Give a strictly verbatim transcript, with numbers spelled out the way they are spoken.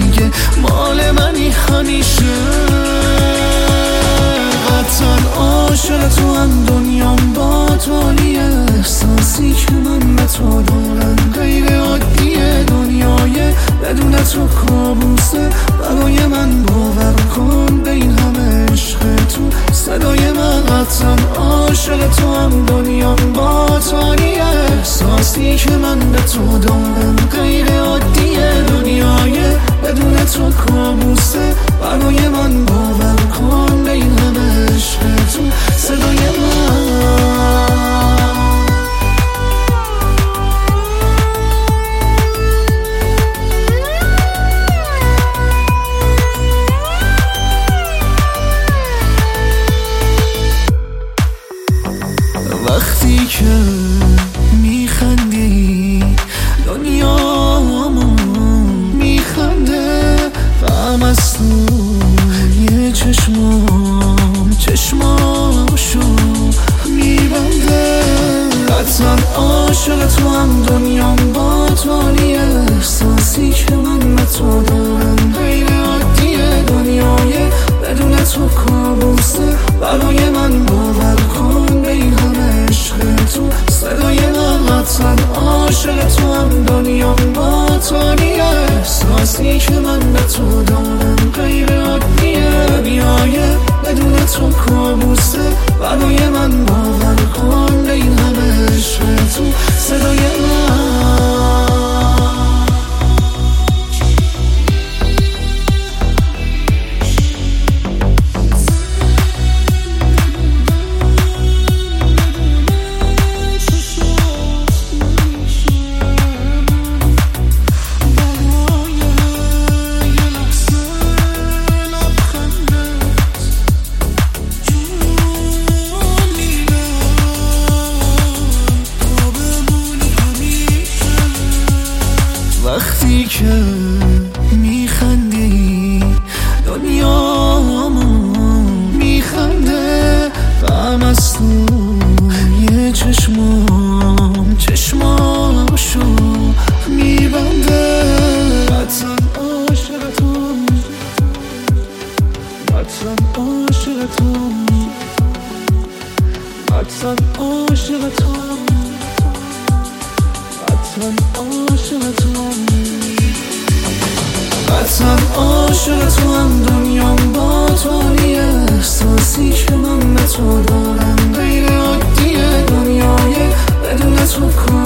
دیگه مال منی همیشه. قطعا عاشق تو هم دنیام با تولی، احساسی که من به تو دارم غیر عادیه. دنیای بدون تو کابوسه برای من، باور کن به این همه عشق تو صدای من. قطعا عاشق تو هم دنیام با تولی، احساسی که من به تو دارم غیر عادیه. دنیای بدون تو کابوسه برای من، باور کن به این همه عشق تو صدای من. وقتی که میخندی دنیامو میخنده، غم از توی چشمام چشماشو میبنده. قطعا عاشق تو هم دنیام با تولی، احساسی که من به تو دارم غیر عادیه. دنیای بدون تو کابوسه برای من، باور کن به این همه عشق تو صدای من. قطعا عاشق تو هم دنیام با تولی، احساسی که من به تو دارم غیر عادیه. دنیای بدون تو کابوسه برای من، باور کن به این همه عشق تو صدای من. وقتی که میخندی دنیامو میخنده، غم از توی چشمام چشماشو میبنده. قطعا عاشق تو، قطعا عاشق تو، قطعا عاشق تو، قطعا عاشق تو. قطعا عاشق تو هم دنیام با تولی، احساسی که من به تو دارم غیر عادیه. دنیای بدون تو